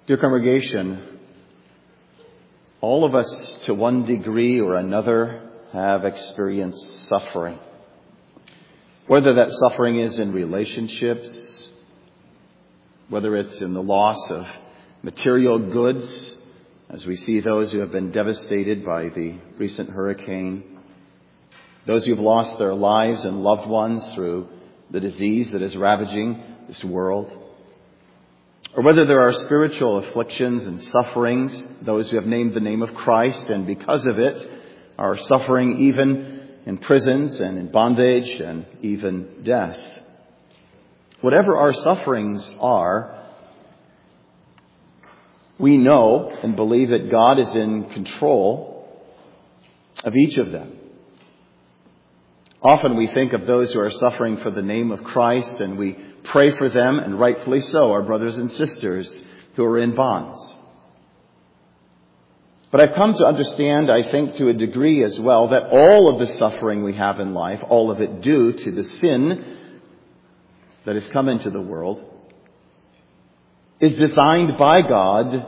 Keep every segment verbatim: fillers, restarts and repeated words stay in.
Dear congregation, all of us to one degree or another have experienced suffering. Whether that suffering is in relationships, whether it's in the loss of material goods, as we see those who have been devastated by the recent hurricane, those who have lost their lives and loved ones through the disease that is ravaging this world, or whether there are spiritual afflictions and sufferings, those who have named the name of Christ and because of it are suffering even in prisons and in bondage and even death. Whatever our sufferings are, we know and believe that God is in control of each of them. Often we think of those who are suffering for the name of Christ and we pray for them, and rightfully so, our brothers and sisters who are in bonds. But I've come to understand, I think to a degree as well, that all of the suffering we have in life, all of it due to the sin that has come into the world, is designed by God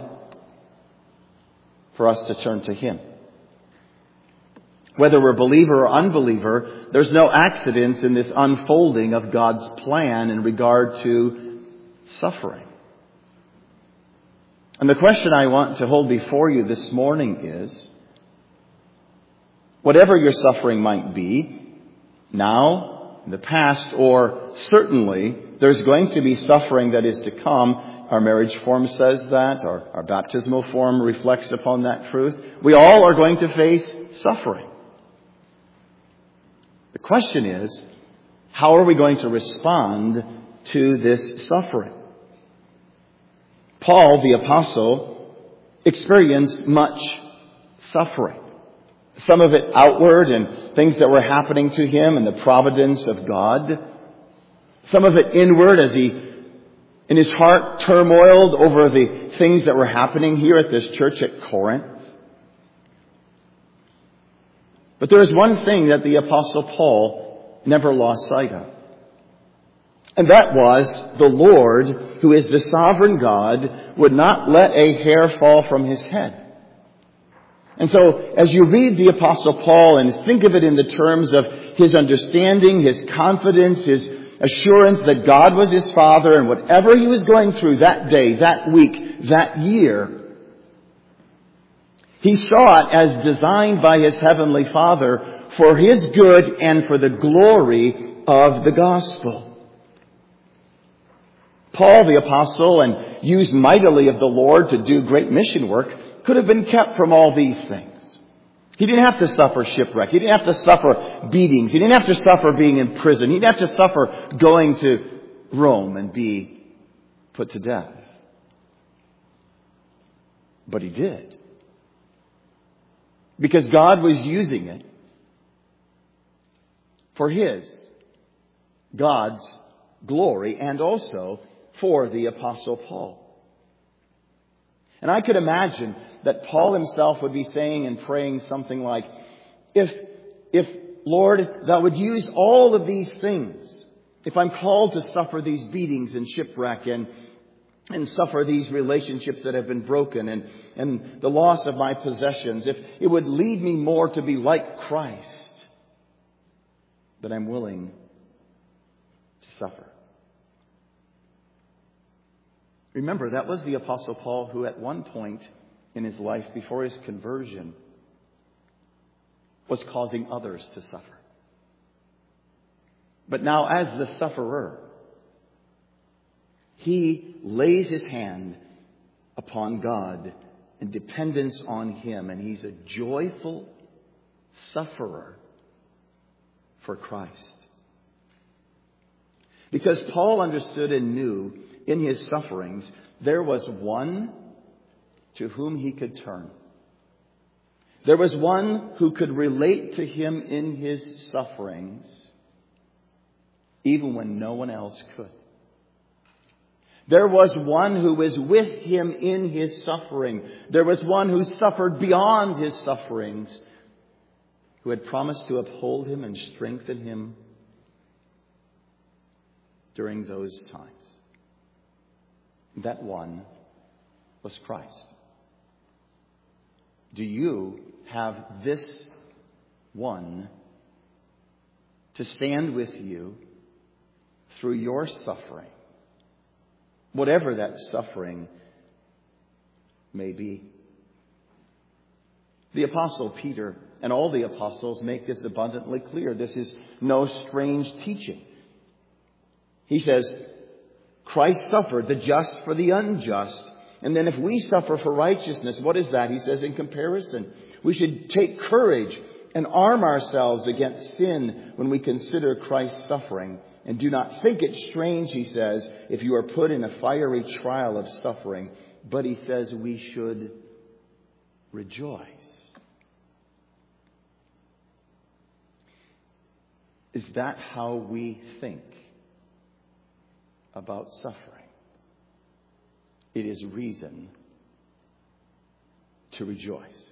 for us to turn to Him. Whether we're believer or unbeliever, there's no accidents in this unfolding of God's plan in regard to suffering. And the question I want to hold before you this morning is, whatever your suffering might be, now, in the past, or certainly, there's going to be suffering that is to come. Our marriage form says that. Our, our baptismal form reflects upon that truth. We all are going to face suffering. The question is, how are we going to respond to this suffering? Paul, the apostle, experienced much suffering. Some of it outward and things that were happening to him and the providence of God. Some of it inward as he, in his heart, turmoiled over the things that were happening here at this church at Corinth. But there is one thing that the Apostle Paul never lost sight of. And that was the Lord, who is the sovereign God, would not let a hair fall from His head. And so, as you read the Apostle Paul and think of it in the terms of his understanding, his confidence, his assurance that God was his Father, and whatever he was going through that day, that week, that year, he saw it as designed by his Heavenly Father for his good and for the glory of the gospel. Paul the apostle, and used mightily of the Lord to do great mission work, could have been kept from all these things. He didn't have to suffer shipwreck. He didn't have to suffer beatings. He didn't have to suffer being in prison. He didn't have to suffer going to Rome and be put to death. But he did. Because God was using it for His, God's glory, and also for the Apostle Paul. And I could imagine that Paul himself would be saying and praying something like, if, if Lord, Thou would use all of these things, if I'm called to suffer these beatings and shipwreck and and suffer these relationships that have been broken and, and the loss of my possessions, if it would lead me more to be like Christ, then I'm willing to suffer. Remember, that was the Apostle Paul who at one point in his life before his conversion was causing others to suffer. But now as the sufferer, he lays his hand upon God in dependence on Him, and he's a joyful sufferer for Christ. Because Paul understood and knew in his sufferings there was one to whom he could turn. There was one who could relate to him in his sufferings, even when no one else could. There was one who was with him in his suffering. There was one who suffered beyond his sufferings, who had promised to uphold him and strengthen him during those times. That one was Christ. Do you have this one to stand with you through your suffering, whatever that suffering may be? The Apostle Peter and all the apostles make this abundantly clear. This is no strange teaching. He says, Christ suffered, the just for the unjust. And then if we suffer for righteousness, what is that? He says in comparison, we should take courage and arm ourselves against sin when we consider Christ's suffering. And do not think it strange, he says, if you are put in a fiery trial of suffering. But he says we should rejoice. Is that how we think about suffering? It is reason to rejoice.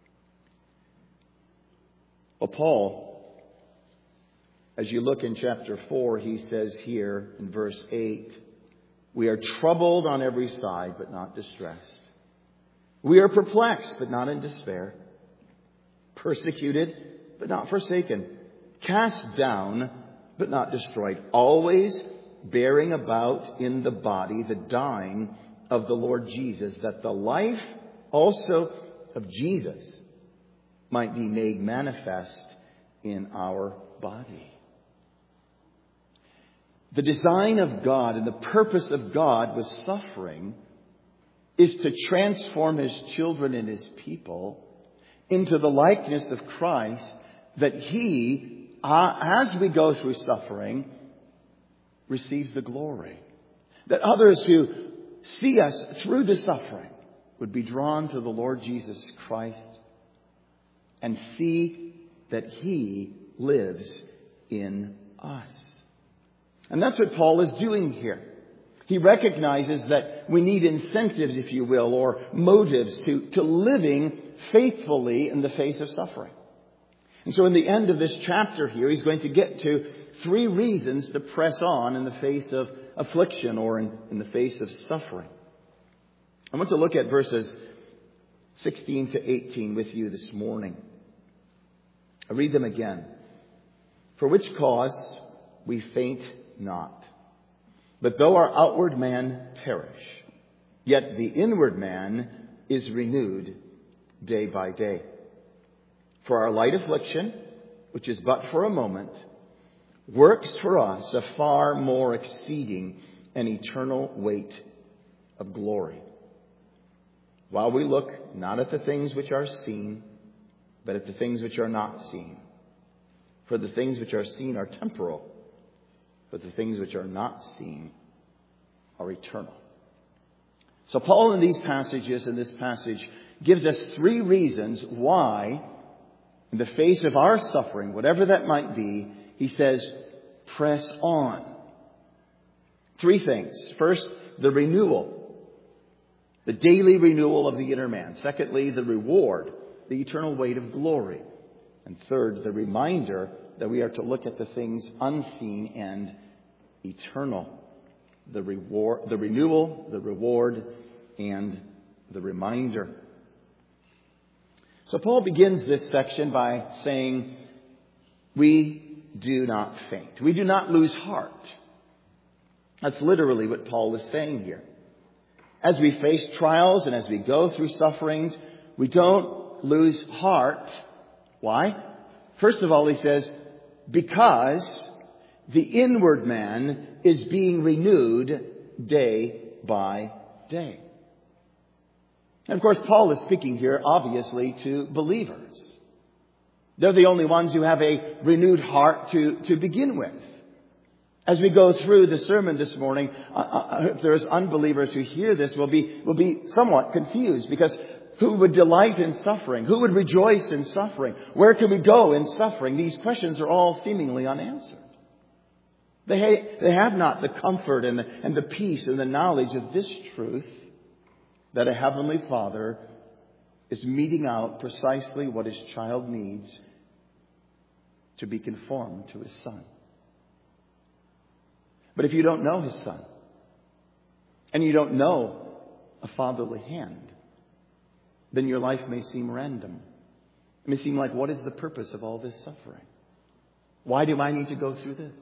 Well, Paul, as you look in chapter four, he says here in verse eight, we are troubled on every side, but not distressed. We are perplexed, but not in despair. Persecuted, but not forsaken. Cast down, but not destroyed. Always bearing about in the body the dying of the Lord Jesus, that the life also of Jesus might be made manifest in our body. The design of God and the purpose of God with suffering is to transform His children and His people into the likeness of Christ, that He, uh, as we go through suffering, receives the glory. That others who see us through the suffering would be drawn to the Lord Jesus Christ and see that He lives in us. And that's what Paul is doing here. He recognizes that we need incentives, if you will, or motives to, to living faithfully in the face of suffering. And so in the end of this chapter here, he's going to get to three reasons to press on in the face of affliction or in, in the face of suffering. I want to look at verses sixteen to eighteen with you this morning. I read them again. For which cause we faint not. But though our outward man perish, yet the inward man is renewed day by day. For our light affliction, which is but for a moment, works for us a far more exceeding and eternal weight of glory. While we look not at the things which are seen, but at the things which are not seen. For the things which are seen are temporal, but the things which are not seen are eternal. So Paul in these passages, in this passage, gives us three reasons why, in the face of our suffering, whatever that might be, he says, press on. Three things. First, the renewal. The daily renewal of the inner man. Secondly, the reward, the eternal weight of glory. And third, the reminder that we are to look at the things unseen and eternal. The reward, the renewal, the reward, and the reminder. So Paul begins this section by saying, we do not faint. We do not lose heart. That's literally what Paul is saying here. As we face trials and as we go through sufferings, we don't lose heart. Why? First of all, he says, because the inward man is being renewed day by day. And of course, Paul is speaking here, obviously, to believers. They're the only ones who have a renewed heart to, to begin with. As we go through the sermon this morning, uh, if there's unbelievers who hear this, will be, will be somewhat confused, because who would delight in suffering? Who would rejoice in suffering? Where can we go in suffering? These questions are all seemingly unanswered. They, ha- they have not the comfort and the, and the peace and the knowledge of this truth, that a heavenly Father is meting out precisely what His child needs to be conformed to His Son. But if you don't know His Son, and you don't know a fatherly hand, then your life may seem random. It may seem like, what is the purpose of all this suffering? Why do I need to go through this?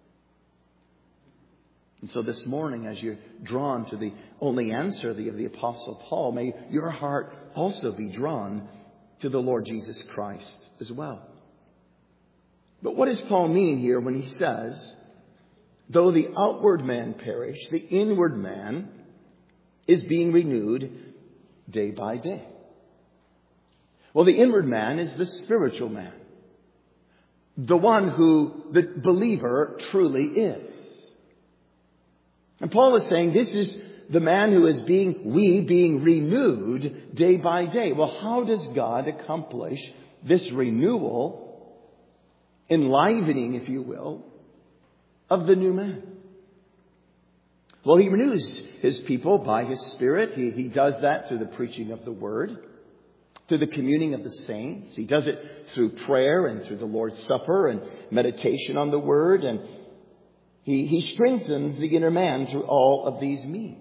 And so this morning, as you're drawn to the only answer of the, of the Apostle Paul, may your heart also be drawn to the Lord Jesus Christ as well. But what does Paul mean here when he says, though the outward man perish, the inward man is being renewed day by day? Well, the inward man is the spiritual man, the one who the believer truly is. And Paul is saying this is the man who is being, we being renewed day by day. Well, how does God accomplish this renewal, enlivening, if you will, of the new man? Well, he renews his people by his Spirit. He, he does that through the preaching of the Word, through the communing of the saints. He does it through prayer and through the Lord's Supper and meditation on the Word. And he, he strengthens the inner man through all of these means.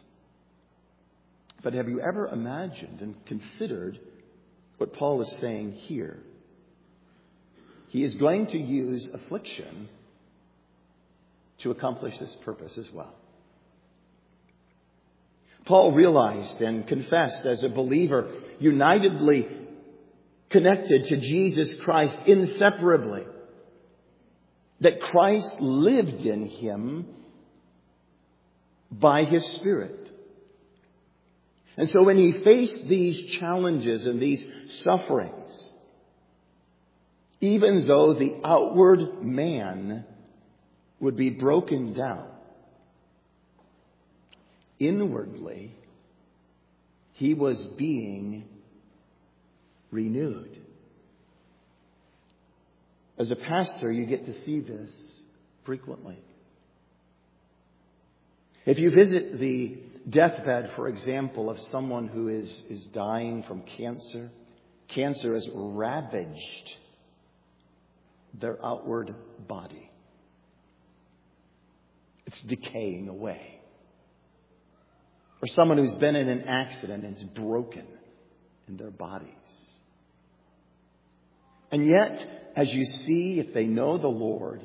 But have you ever imagined and considered what Paul is saying here? He is going to use affliction to accomplish this purpose as well. Paul realized and confessed as a believer, unitedly connected to Jesus Christ inseparably, that Christ lived in him by his Spirit. And so when he faced these challenges and these sufferings, even though the outward man would be broken down, inwardly, he was being renewed. As a pastor, you get to see this frequently. If you visit the deathbed, for example, of someone who is, is dying from cancer, cancer has ravaged their outward body. It's decaying away. Or someone who's been in an accident and is broken in their bodies. And yet, as you see, if they know the Lord,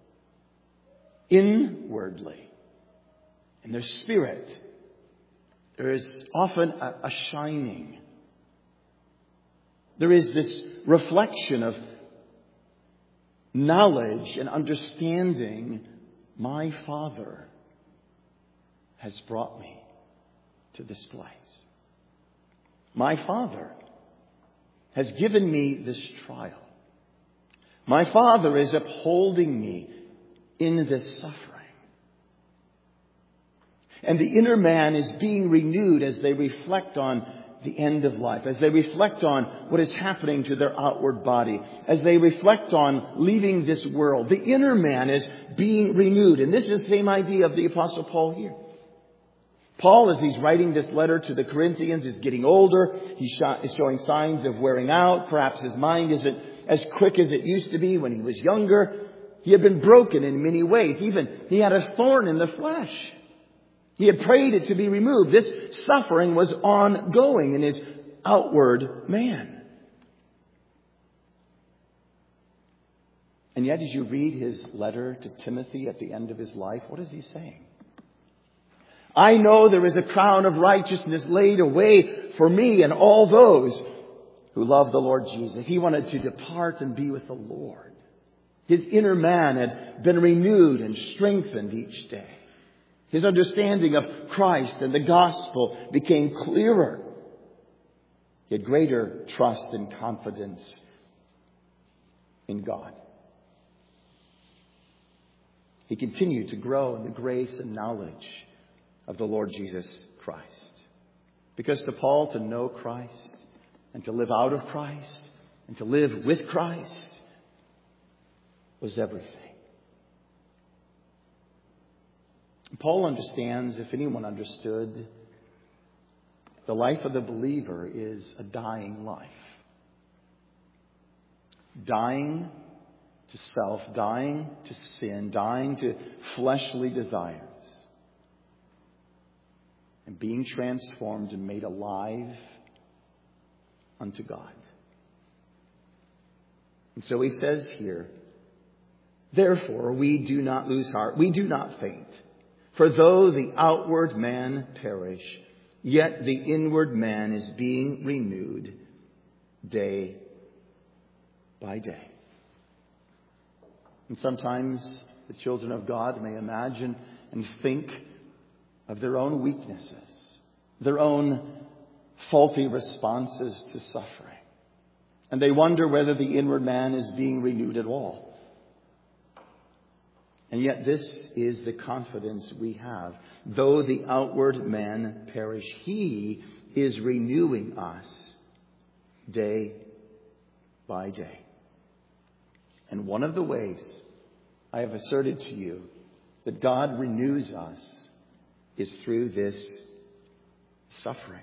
inwardly, in their spirit, there is often a, a shining. There is this reflection of knowledge and understanding. My Father has brought me to this place. My Father has given me this trial. My Father is upholding me in this suffering. And the inner man is being renewed as they reflect on the end of life, as they reflect on what is happening to their outward body, as they reflect on leaving this world. The inner man is being renewed. And this is the same idea of the Apostle Paul here. Paul, as he's writing this letter to the Corinthians, is getting older. He's showing signs of wearing out. Perhaps his mind isn't as quick as it used to be when he was younger. He had been broken in many ways. Even he had a thorn in the flesh. He had prayed it to be removed. This suffering was ongoing in his outward man. And yet, as you read his letter to Timothy at the end of his life, what is he saying? I know there is a crown of righteousness laid away for me and all those who love the Lord Jesus. He wanted to depart and be with the Lord. His inner man had been renewed and strengthened each day. His understanding of Christ and the gospel became clearer. He had greater trust and confidence in God. He continued to grow in the grace and knowledge of the Lord Jesus Christ. Because to Paul, to know Christ and to live out of Christ and to live with Christ was everything. Paul understands, if anyone understood, the life of the believer is a dying life. Dying to self, dying to sin, dying to fleshly desires. and being transformed and made alive unto God. And so he says here, therefore we do not lose heart, we do not faint. For though the outward man perish, yet the inward man is being renewed day by day. And sometimes the children of God may imagine and think of their own weaknesses, their own faulty responses to suffering. And they wonder whether the inward man is being renewed at all. And yet this is the confidence we have. Though the outward man perish, he is renewing us day by day. And one of the ways I have asserted to you that God renews us is through this suffering.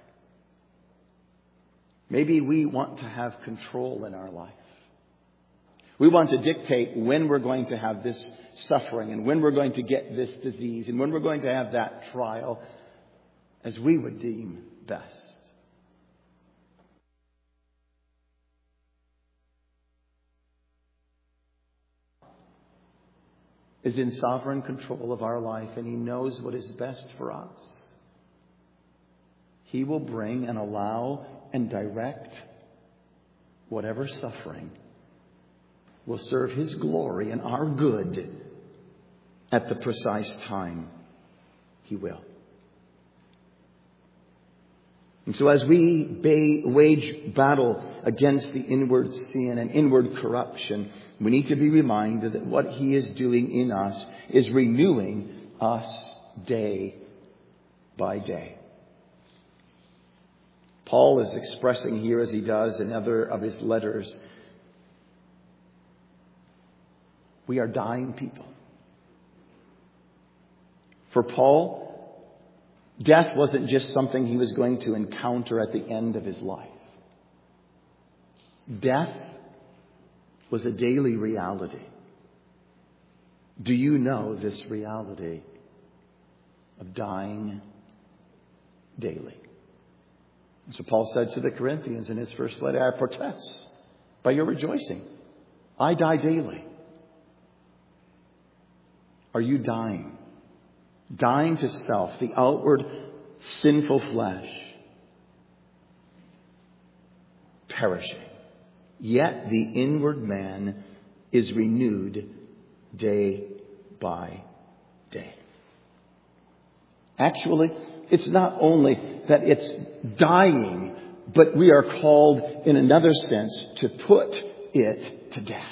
Maybe we want to have control in our life. We want to dictate when we're going to have this suffering and when we're going to get this disease and when we're going to have that trial as we would deem best. Is in sovereign control of our life, and he knows what is best for us. He will bring and allow and direct whatever suffering will serve his glory and our good at the precise time he will. And so as we ba- wage battle against the inward sin and inward corruption, we need to be reminded that what he is doing in us is renewing us day by day. Paul is expressing here, as he does in other of his letters, we are dying people. For Paul, death wasn't just something he was going to encounter at the end of his life. Death was a daily reality. Do you know this reality of dying daily? So Paul said to the Corinthians in his first letter, I protest by your rejoicing. I die daily. Are you dying? Dying to self, the outward sinful flesh, perishing. Yet the inward man is renewed day by day. Actually, it's not only that it's dying, but we are called in another sense to put it to death.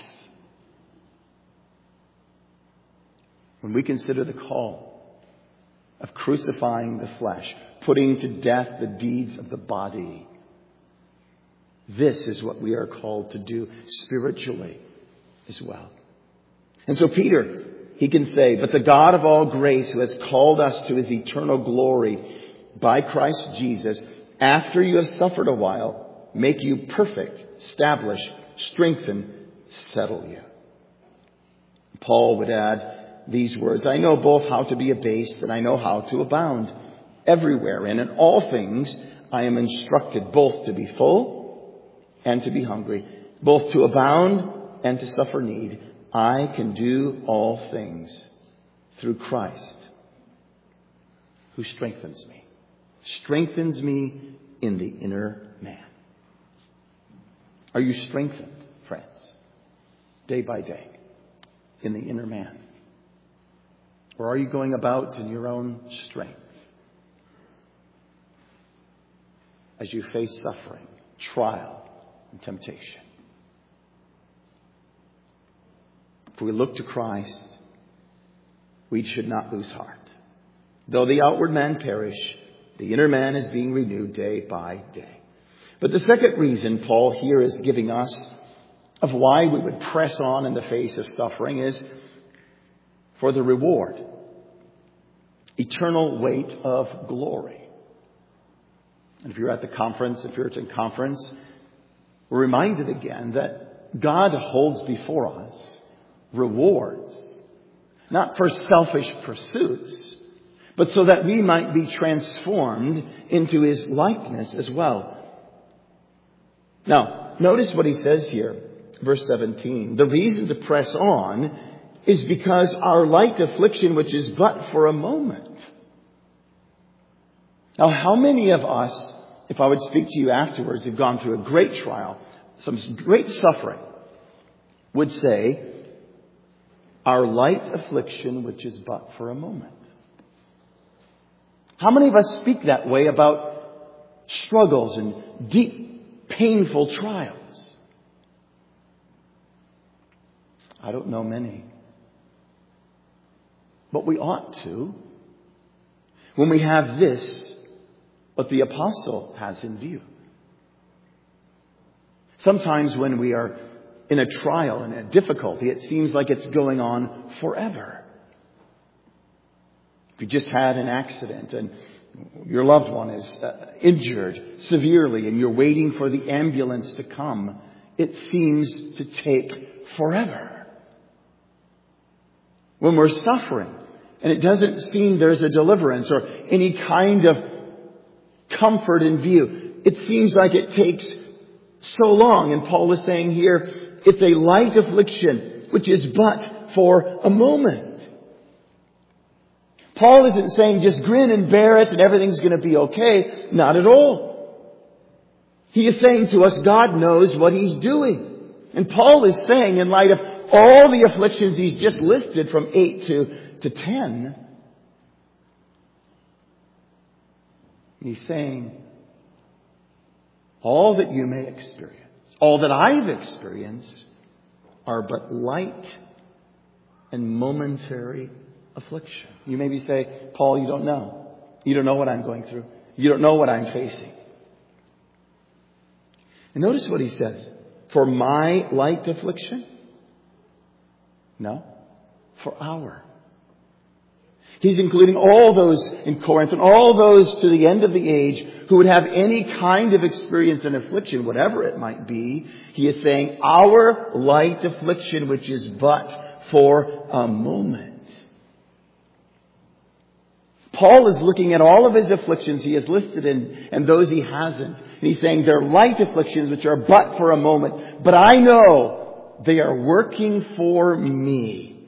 When we consider the call of crucifying the flesh, putting to death the deeds of the body, this is what we are called to do spiritually as well. And so Peter, he can say, but the God of all grace, who has called us to his eternal glory by Christ Jesus, after you have suffered a while, make you perfect, establish, strengthen, settle you. Paul would add these words, I know both how to be abased and I know how to abound. Everywhere and in all things I am instructed both to be full and to be hungry, both to abound and to suffer need. I can do all things through Christ who strengthens me. Strengthens me in the inner man. Are you strengthened, friends, day by day in the inner man? Or are you going about in your own strength as you face suffering, trial, and temptation? If we look to Christ, we should not lose heart. Though the outward man perish, the inner man is being renewed day by day. But the second reason Paul here is giving us of why we would press on in the face of suffering is for the reward. Eternal weight of glory. And if you're at the conference, the Puritan conference, we're reminded again that God holds before us rewards, not for selfish pursuits, but so that we might be transformed into His likeness as well. Now, notice what he says here, verse seventeen. The reason to press on is because our light affliction, which is but for a moment. Now, how many of us, if I would speak to you afterwards, have gone through a great trial, some great suffering, would say, our light affliction, which is but for a moment? How many of us speak that way about struggles and deep, painful trials? I don't know many. But we ought to, when we have this, what the apostle has in view. Sometimes when we are in a trial and a difficulty, it seems like it's going on forever. If you just had an accident and your loved one is uh, injured severely and you're waiting for the ambulance to come, it seems to take forever. When we're suffering and it doesn't seem there's a deliverance or any kind of comfort in view, it seems like it takes so long. And Paul is saying here, it's a light affliction, which is but for a moment. Paul isn't saying just grin and bear it and everything's going to be okay. Not at all. He is saying to us, God knows what He's doing. And Paul is saying, in light of all the afflictions he's just listed from eight to, to ten, he's saying, all that you may experience, all that I've experienced, are but light and momentary affliction. You maybe say, Paul, you don't know. You don't know what I'm going through. You don't know what I'm facing. And notice what he says. For my light affliction? No. For our. He's including all those in Corinth and all those to the end of the age who would have any kind of experience in affliction, whatever it might be. He is saying our light affliction, which is but for a moment. Paul is looking at all of his afflictions he has listed in, and those he hasn't. And he's saying they're light afflictions, which are but for a moment. But I know they are working for me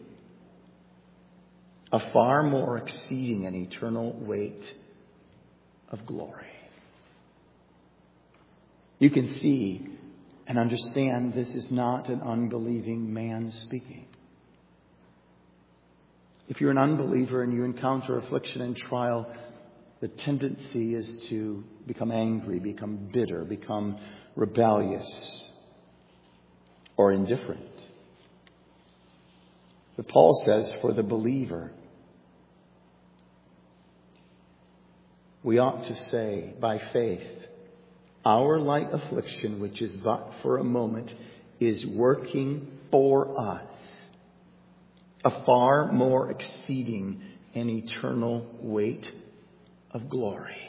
a far more exceeding and eternal weight of glory. You can see and understand this is not an unbelieving man speaking. If you're an unbeliever and you encounter affliction and trial, the tendency is to become angry, become bitter, become rebellious, or indifferent. But Paul says for the believer, we ought to say by faith, our light affliction, which is but for a moment, is working for us a far more exceeding and eternal weight of glory.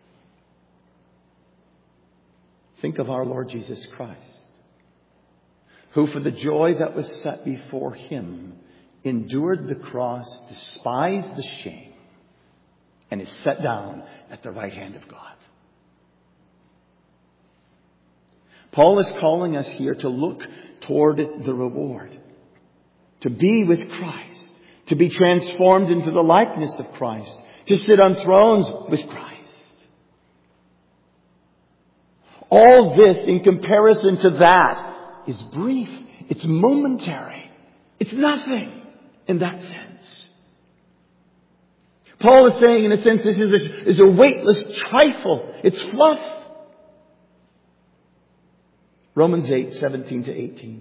Think of our Lord Jesus Christ, who for the joy that was set before Him endured the cross, despised the shame, and is set down at the right hand of God. Paul is calling us here to look toward the reward, to be with Christ, to be transformed into the likeness of Christ, to sit on thrones with Christ. All this in comparison to that is brief. It's momentary. It's nothing in that sense. Paul is saying, in a sense, this is a, is a weightless trifle. It's fluff. Romans eight, seventeen to eighteen.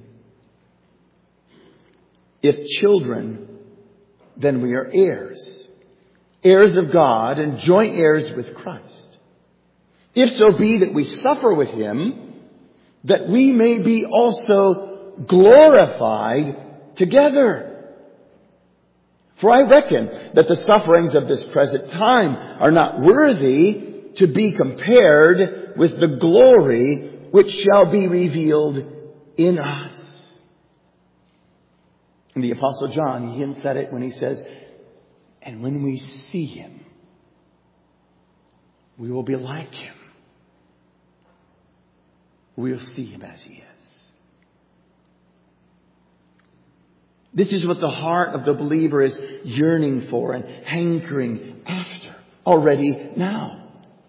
If children, then we are heirs, heirs of God and joint heirs with Christ. If so be that we suffer with Him, that we may be also glorified together. For I reckon that the sufferings of this present time are not worthy to be compared with the glory which shall be revealed in us. And the Apostle John, he hints at it when he says, and when we see Him, We will be like Him. We will see Him as He is. This is what the heart of the believer is yearning for and hankering after already now.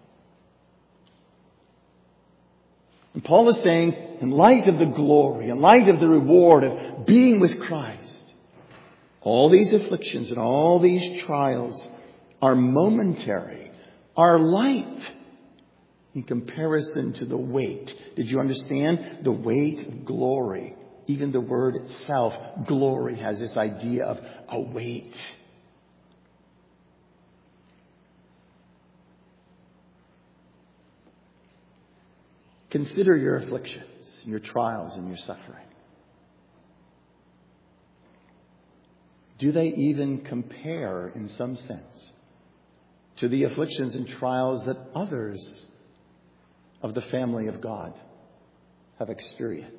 And Paul is saying, in light of the glory, in light of the reward of being with Christ, all these afflictions and all these trials are momentary, are light in comparison to the weight. Did you understand? The weight of glory. Even the word itself, glory, has this idea of a weight. Consider your afflictions, your trials, and your suffering. Do they even compare, in some sense, to the afflictions and trials that others of the family of God have experienced?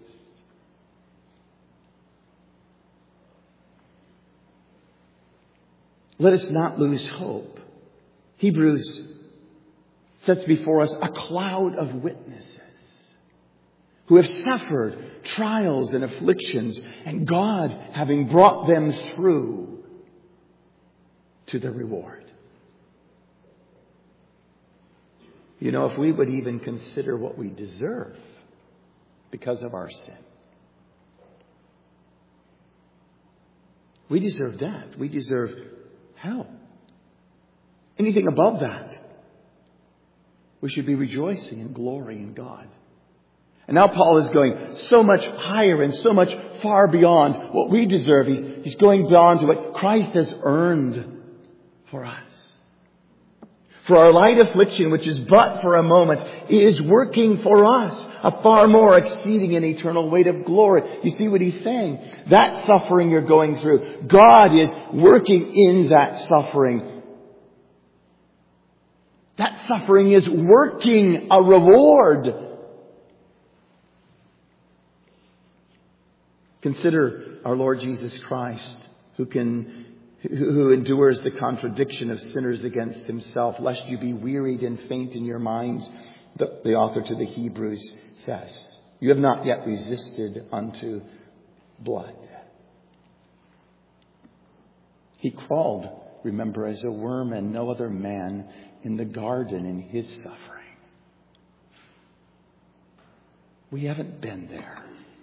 Let us not lose hope. Hebrews sets before us a cloud of witnesses who have suffered trials and afflictions, and God having brought them through to the reward. You know, if we would even consider what we deserve because of our sin, we deserve death. We deserve hell. Anything above that, we should be rejoicing in glory in God. And now Paul is going so much higher and so much far beyond what we deserve. He's, he's going beyond to what Christ has earned for us. For our light affliction, which is but for a moment, is working for us a far more exceeding and eternal weight of glory. You see what he's saying? That suffering you're going through, God is working in that suffering. That suffering is working a reward. Consider our Lord Jesus Christ, who can, who endures the contradiction of sinners against Himself, lest you be wearied and faint in your minds. The, the author to the Hebrews says, you have not yet resisted unto blood. He crawled, remember, as a worm and no other man in the garden in His suffering. We haven't been there.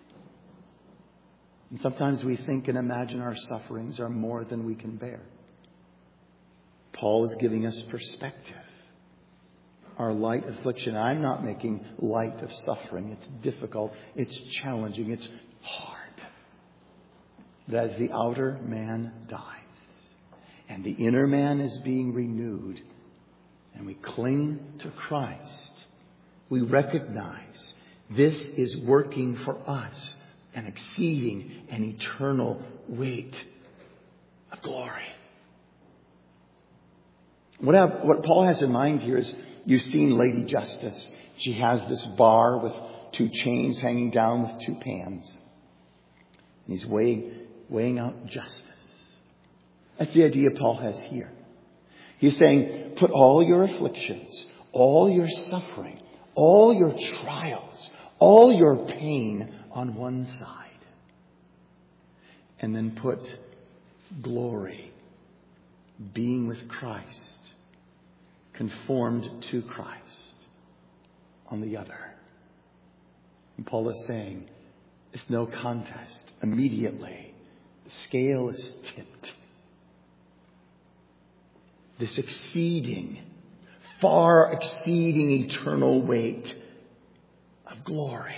And sometimes we think and imagine our sufferings are more than we can bear. Paul is giving us perspective. Our light affliction. I'm not making light of suffering. It's difficult. It's challenging. It's hard. But as the outer man dies and the inner man is being renewed and we cling to Christ, we recognize this is working for us an exceeding and eternal weight of glory. What, I, what Paul has in mind here is, you've seen Lady Justice. She has this bar with two chains hanging down with two pans. And he's weighing, weighing out justice. That's the idea Paul has here. He's saying, put all your afflictions, all your suffering, all your trials, all your pain on one side. And then put glory, being with Christ, conformed to Christ, on the other. And Paul is saying, it's no contest. Immediately, the scale is tipped. This exceeding, far exceeding eternal weight of glory.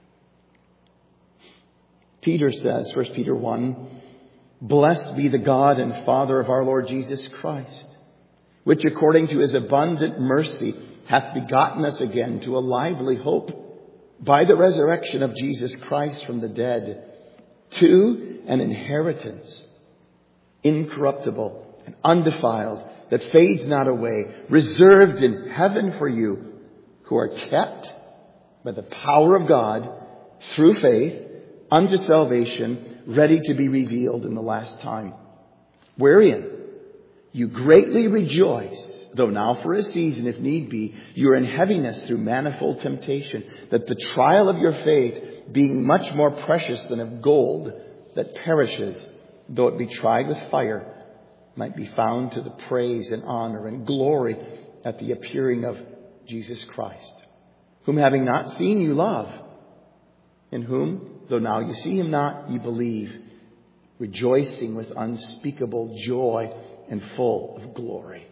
Peter says, First Peter one, blessed be the God and Father of our Lord Jesus Christ, which according to His abundant mercy hath begotten us again to a lively hope by the resurrection of Jesus Christ from the dead, to an inheritance incorruptible and undefiled, that fades not away, reserved in heaven for you, who are kept by the power of God through faith unto salvation, ready to be revealed in the last time, wherein you greatly rejoice, though now for a season, if need be, you are in heaviness through manifold temptation, that the trial of your faith, being much more precious than of gold that perishes, though it be tried with fire, might be found to the praise and honor and glory at the appearing of Jesus Christ, whom having not seen you love, in whom, though now you see him not, you believe, rejoicing with unspeakable joy and full of glory.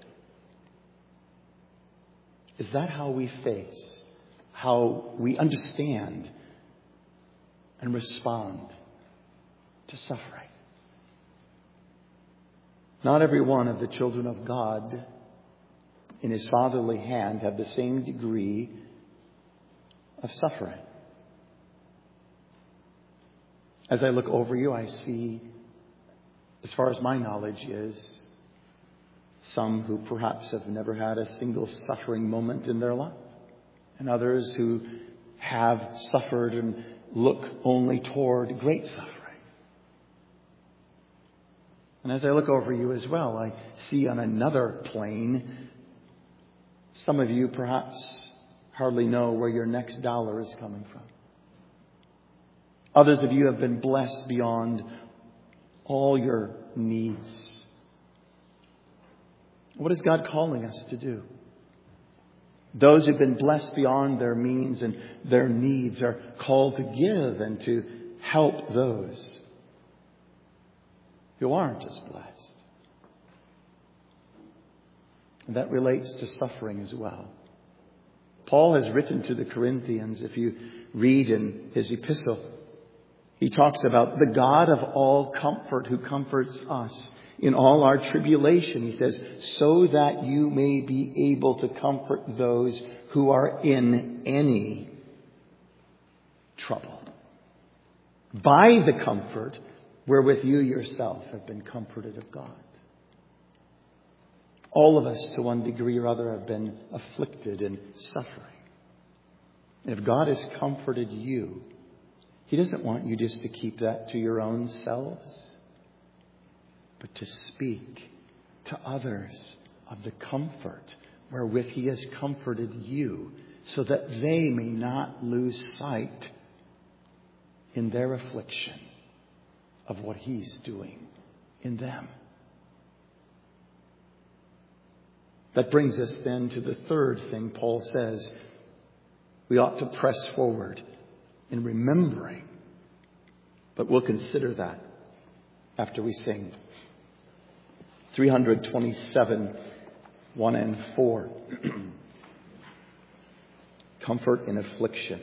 Is that how we face, how we understand and respond to suffering? Not every one of the children of God in his fatherly hand have the same degree of suffering. As I look over you, I see, as far as my knowledge is, some who perhaps have never had a single suffering moment in their life, and others who have suffered and look only toward great suffering. And as I look over you as well, I see on another plane, some of you perhaps hardly know where your next dollar is coming from. Others of you have been blessed beyond all your needs. What is God calling us to do? Those who've been blessed beyond their means and their needs are called to give and to help those who aren't as blessed. And that relates to suffering as well. Paul has written to the Corinthians, if you read in his epistle, he talks about the God of all comfort who comforts us in all our tribulation. He says, so that you may be able to comfort those who are in any trouble, by the comfort wherewith you yourself have been comforted of God. All of us, to one degree or other, have been afflicted and suffering. And if God has comforted you, He doesn't want you just to keep that to your own selves, but to speak to others of the comfort wherewith He has comforted you, so that they may not lose sight in their affliction of what He's doing in them. That brings us then to the third thing Paul says. We ought to press forward in remembering. But we'll consider that after we sing three twenty-seven, one and four. Comfort in affliction.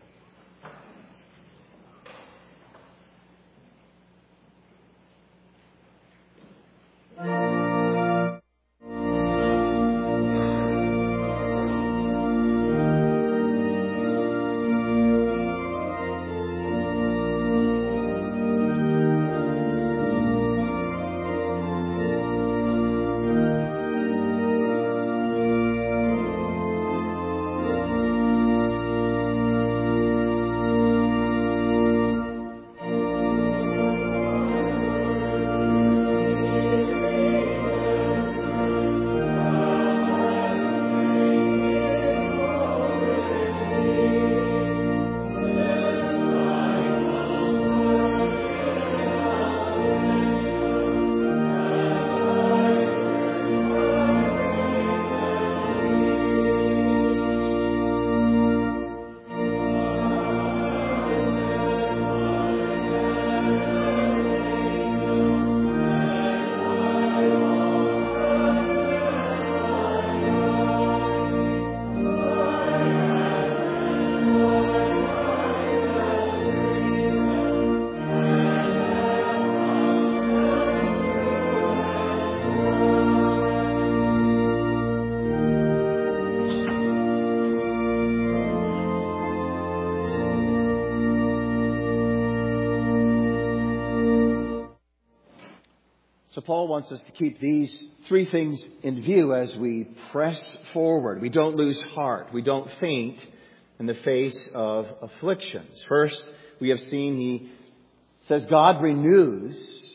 So Paul wants us to keep these three things in view as we press forward. We don't lose heart. We don't faint in the face of afflictions. First, we have seen he says God renews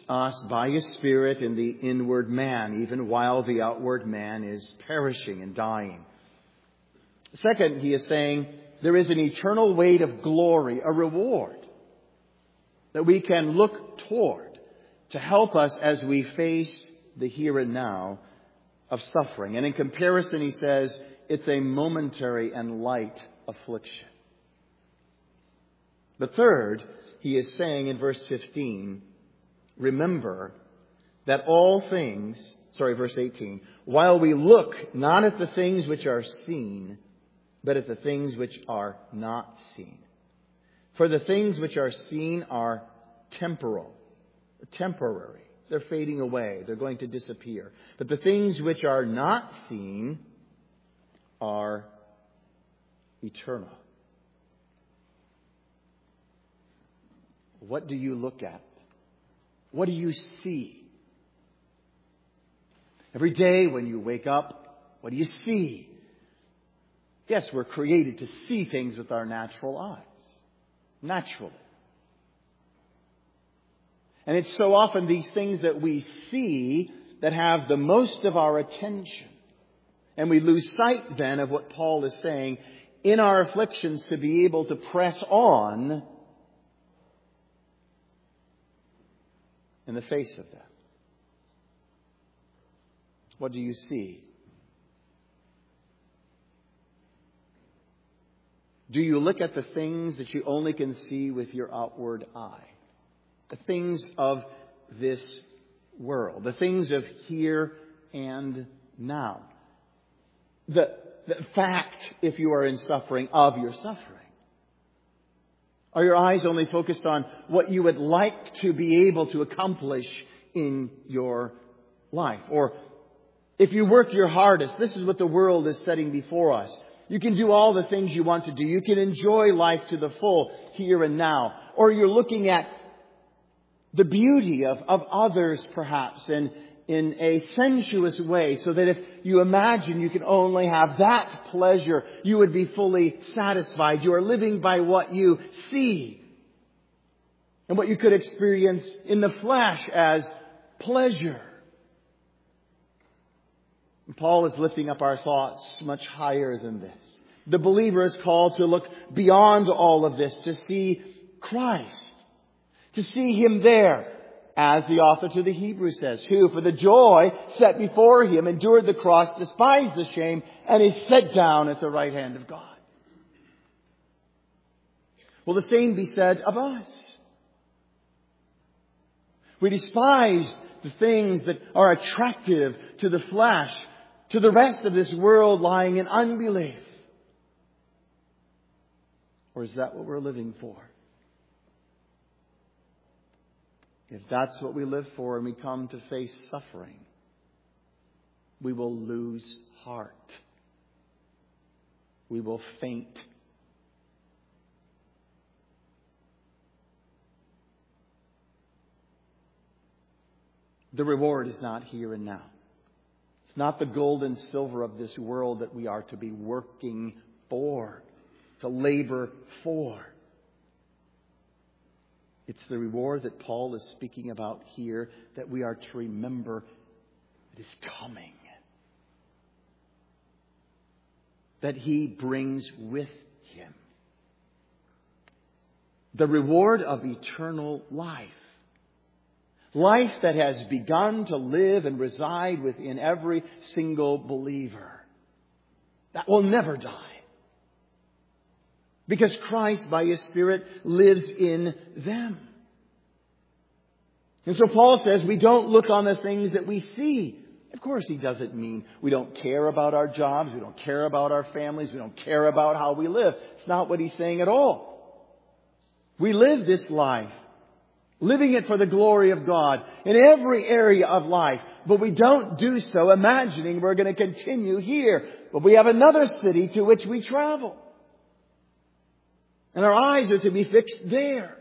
us by His Spirit in the inward man, even while the outward man is perishing and dying. Second, He is saying there is an eternal weight of glory, a reward that we can look toward to help us as we face the here and now of suffering. And in comparison, He says, it's a momentary and light affliction. But third, He is saying in verse fifteen, remember that all things, sorry, verse eighteen, while we look not at the things which are seen, but at the things which are not seen. For the things which are seen are temporal, temporary. They're fading away. They're going to disappear. But the things which are not seen are eternal. What do you look at? What do you see? Every day when you wake up, what do you see? Yes, we're created to see things with our natural eyes. Naturally. And it's so often these things that we see that have the most of our attention. And we lose sight then of what Paul is saying in our afflictions to be able to press on in the face of them. What do you see? Do you look at the things that you only can see with your outward eye? The things of this world. The things of here and now. The, the fact, if you are in suffering, of your suffering. Are your eyes only focused on what you would like to be able to accomplish in your life? Or if you work your hardest, this is what the world is setting before us. You can do all the things you want to do. You can enjoy life to the full here and now. Or you're looking at the beauty of, of others, perhaps, in, in a sensuous way, so that if you imagine you can only have that pleasure, you would be fully satisfied. You are living by what you see and what you could experience in the flesh as pleasure. And Paul is lifting up our thoughts much higher than this. The believer is called to look beyond all of this, to see Christ. To see Him there, as the author to the Hebrews says, who for the joy set before Him endured the cross, despised the shame, and is set down at the right hand of God. Will the same be said of us? We despise the things that are attractive to the flesh, to the rest of this world lying in unbelief. Or is that what we're living for? If that's what we live for and we come to face suffering, we will lose heart. We will faint. The reward is not here and now. It's not the gold and silver of this world that we are to be working for, to labor for. It's the reward that Paul is speaking about here that we are to remember that is coming. That He brings with Him. The reward of eternal life. Life that has begun to live and reside within every single believer. That will never die. Because Christ, by His Spirit, lives in them. And so Paul says we don't look on the things that we see. Of course, he doesn't mean we don't care about our jobs, we don't care about our families, we don't care about how we live. It's not what he's saying at all. We live this life, living it for the glory of God in every area of life. But we don't do so imagining we're going to continue here. But we have another city to which we travel. And our eyes are to be fixed there.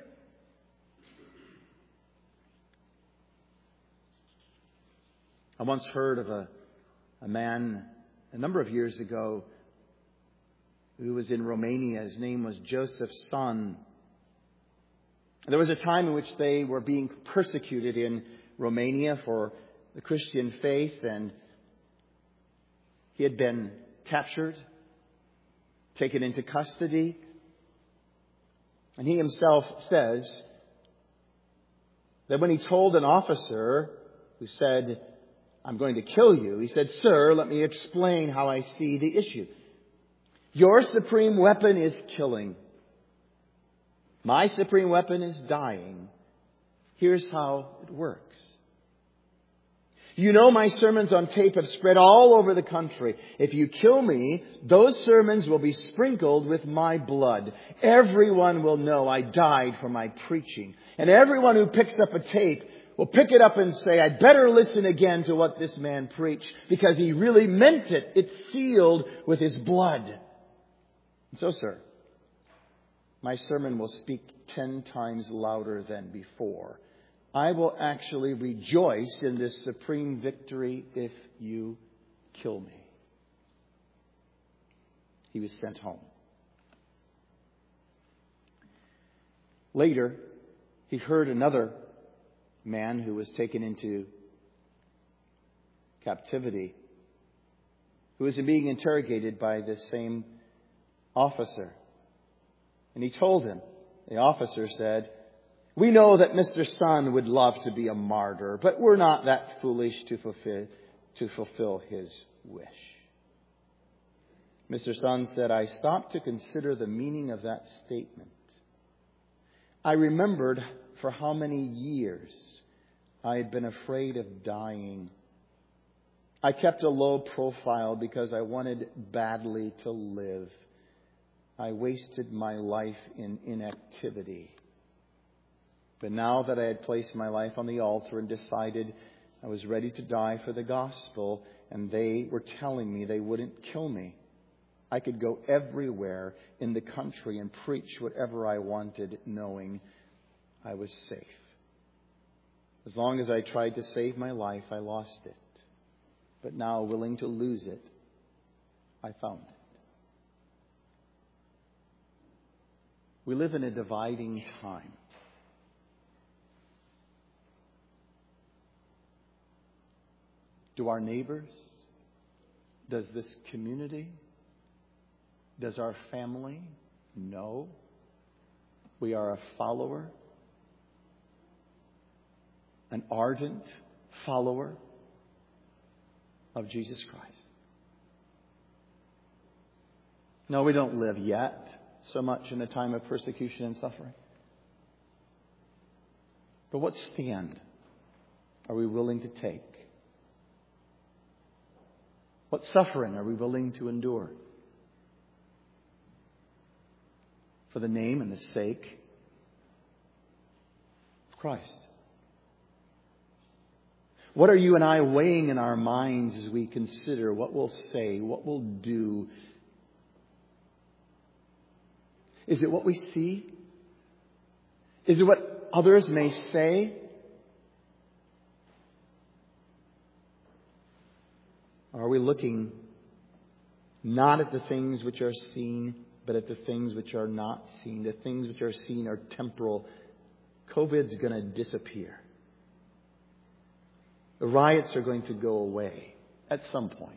I once heard of a, a man a number of years ago who was in Romania. His name was Joseph Son. There was a time in which they were being persecuted in Romania for the Christian faith, and he had been captured, taken into custody. And he himself says that when he told an officer who said, "I'm going to kill you," he said, "Sir, let me explain how I see the issue. Your supreme weapon is killing. My supreme weapon is dying. Here's how it works. You know my sermons on tape have spread all over the country. If you kill me, those sermons will be sprinkled with my blood. Everyone will know I died for my preaching. And everyone who picks up a tape will pick it up and say, I'd better listen again to what this man preached because he really meant it. It's sealed with his blood. And so, sir, my sermon will speak ten times louder than before. I will actually rejoice in this supreme victory if you kill me." He was sent home. Later, he heard another man who was taken into captivity, who was being interrogated by this same officer. And he told him, the officer said, "We know that Mister Sun would love to be a martyr, but we're not that foolish to fulfill, to fulfill his wish." Mister Sun said, "I stopped to consider the meaning of that statement. I remembered for how many years I had been afraid of dying. I kept a low profile because I wanted badly to live. I wasted my life in inactivity. But now that I had placed my life on the altar and decided I was ready to die for the gospel, and they were telling me they wouldn't kill me, I could go everywhere in the country and preach whatever I wanted, knowing I was safe. As long as I tried to save my life, I lost it. But now, willing to lose it, I found it." We live in a dividing time. Do our neighbors, does this community, does our family know we are a follower, an ardent follower of Jesus Christ? No, we don't live yet so much in a time of persecution and suffering. But what stand are we willing to take? What suffering are we willing to endure for the name and the sake of Christ? What are you and I weighing in our minds as we consider what we'll say, what we'll do? Is it what we see? Is it what others may say? Are we looking not at the things which are seen, but at the things which are not seen? The things which are seen are temporal. COVID's going to disappear. The riots are going to go away at some point.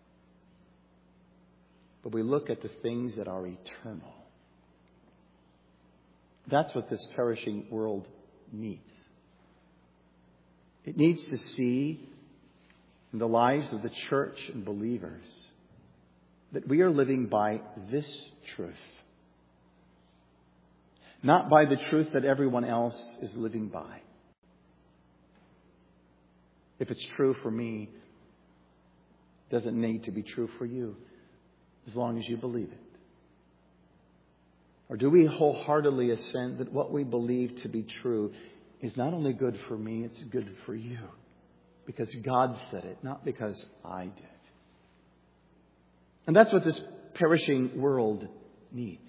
But we look at the things that are eternal. That's what this perishing world needs. It needs to see in the lives of the church and believers that we are living by this truth. Not by the truth that everyone else is living by. If it's true for me, it doesn't need to be true for you, as long as you believe it. Or do we wholeheartedly assent that what we believe to be true is not only good for me, it's good for you? Because God said it, not because I did. And that's what this perishing world needs.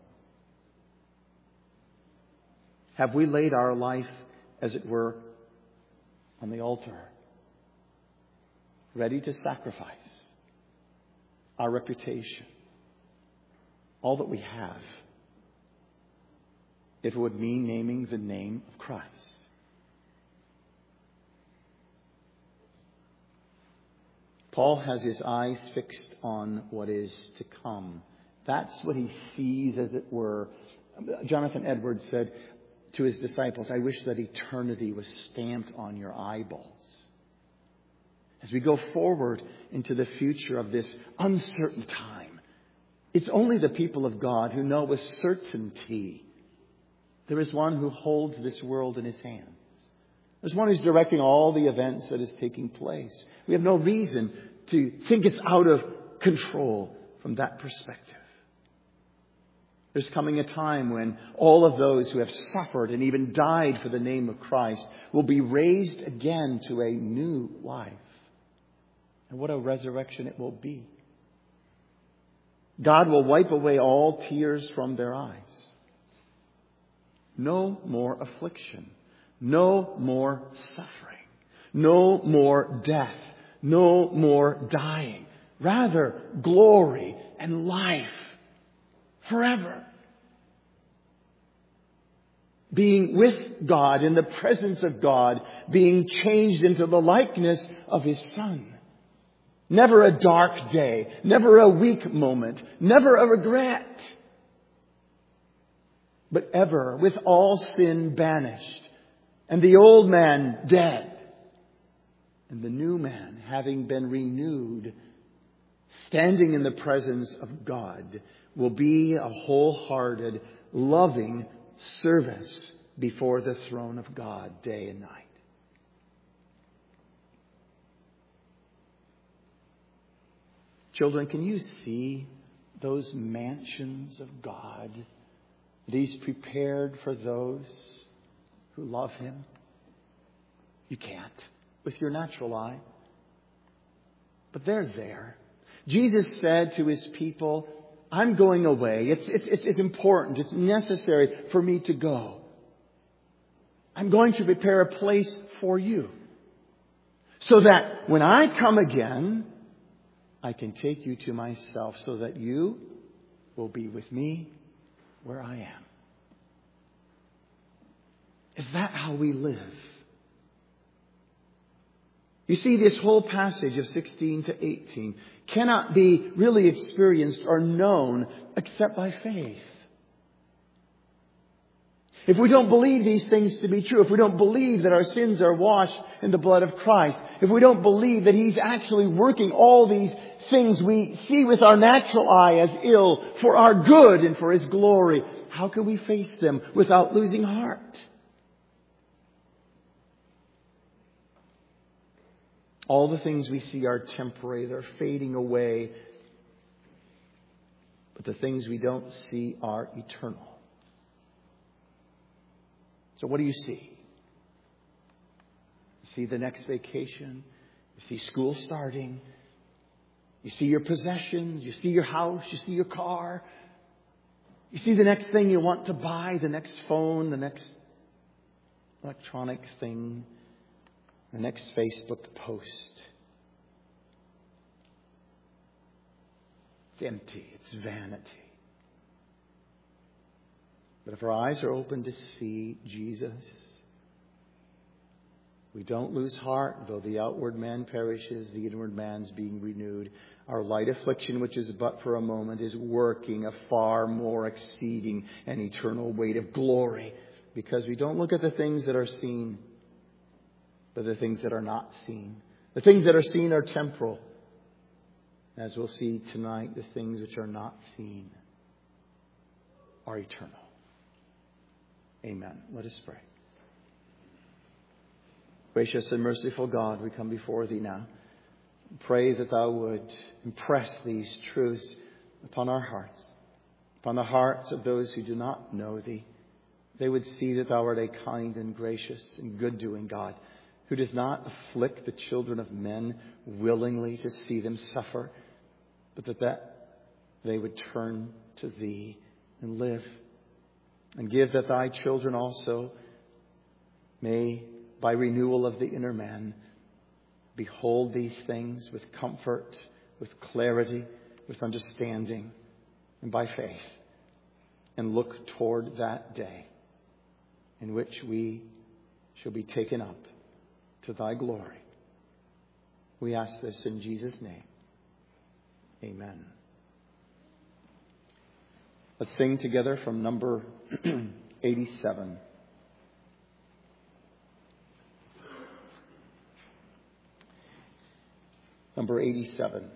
Have we laid our life, as it were, on the altar, ready to sacrifice our reputation, all that we have, if it would mean naming the name of Christ. Paul has his eyes fixed on what is to come. That's what he sees, as it were. Jonathan Edwards said to his disciples, I wish that eternity was stamped on your eyeballs. As we go forward into the future of this uncertain time, it's only the people of God who know with certainty there is one who holds this world in his hands. There's one who's directing all the events that is taking place. We have no reason to think it's out of control from that perspective. There's coming a time when all of those who have suffered and even died for the name of Christ will be raised again to a new life. And what a resurrection it will be. God will wipe away all tears from their eyes. No more affliction. No more suffering. No more death. No more dying. Rather, glory and life forever. Being with God, in the presence of God, being changed into the likeness of His Son. Never a dark day, never a weak moment, never a regret, but ever with all sin banished, and the old man dead, and the new man having been renewed, standing in the presence of God, will be a wholehearted, loving service before the throne of God day and night. Children, can you see those mansions of God that He's prepared for those who love Him? You can't with your natural eye. But they're there. Jesus said to His people, I'm going away. It's, it's, it's, it's important. It's necessary for me to go. I'm going to prepare a place for you. So that when I come again, I can take you to myself so that you will be with me where I am. Is that how we live? You see, this whole passage of sixteen to eighteen cannot be really experienced or known except by faith. If we don't believe these things to be true, if we don't believe that our sins are washed in the blood of Christ, if we don't believe that He's actually working all these things we see with our natural eye as ill for our good and for His glory, how can we face them without losing heart? All the things we see are temporary. They're fading away. But the things we don't see are eternal. So what do you see? You see the next vacation. You see school starting. You see your possessions. You see your house. You see your car. You see the next thing you want to buy. The next phone. The next electronic thing. The next Facebook post. It's empty. It's vanity. But if our eyes are open to see Jesus, we don't lose heart, though the outward man perishes, the inward man's being renewed. Our light affliction, which is but for a moment, is working a far more exceeding and eternal weight of glory, because we don't look at the things that are seen, but the things that are not seen. The things that are seen are temporal. As we'll see tonight, the things which are not seen are eternal. Amen. Let us pray. Gracious and merciful God, we come before Thee now. Pray that Thou would impress these truths upon our hearts, upon the hearts of those who do not know Thee. They would see that Thou art a kind and gracious and good-doing God, who does not afflict the children of men willingly to see them suffer, but that, that they would turn to Thee and live. And give that Thy children also may, by renewal of the inner man, behold these things with comfort, with clarity, with understanding, and by faith, and look toward that day in which we shall be taken up to thy glory. We ask this in Jesus' name. Amen. Let's sing together from number eighty-seven. Number eighty-seven.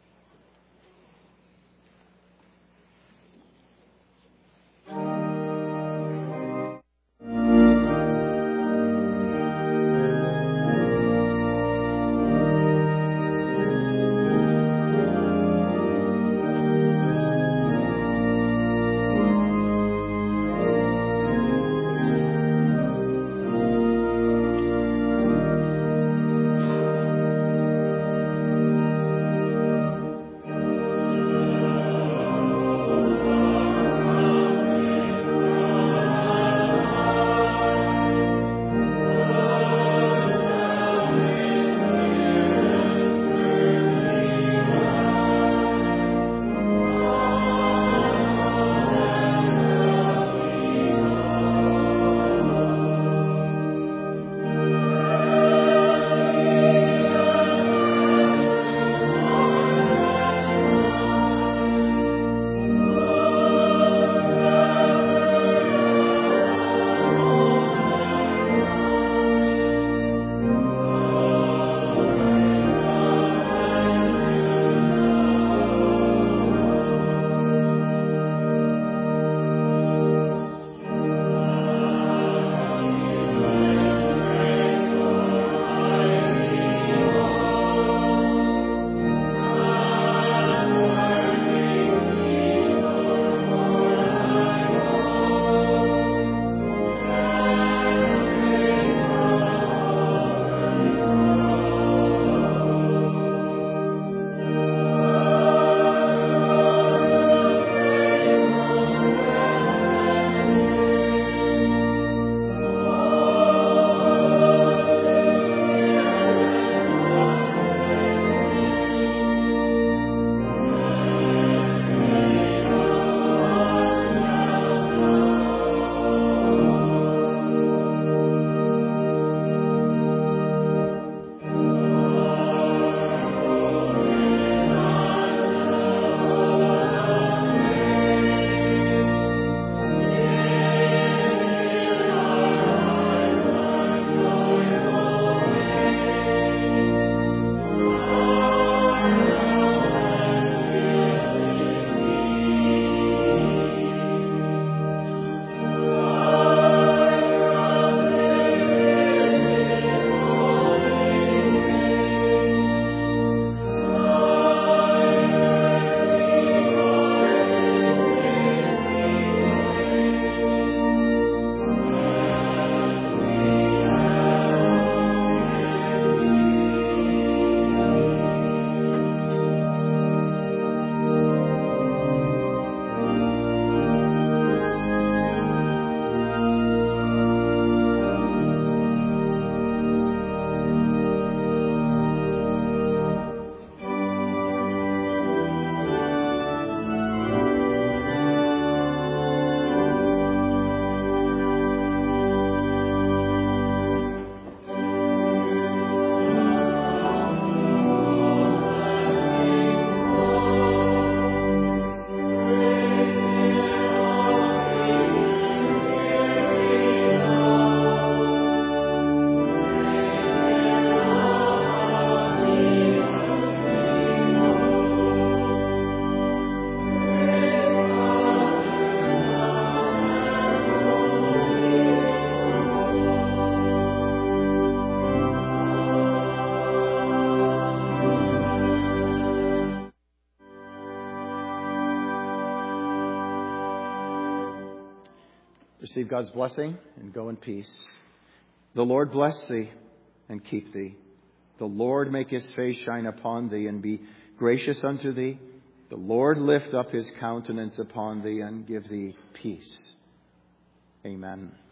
Receive God's blessing and go in peace. The Lord bless thee and keep thee. The Lord make his face shine upon thee and be gracious unto thee. The Lord lift up his countenance upon thee and give thee peace. Amen.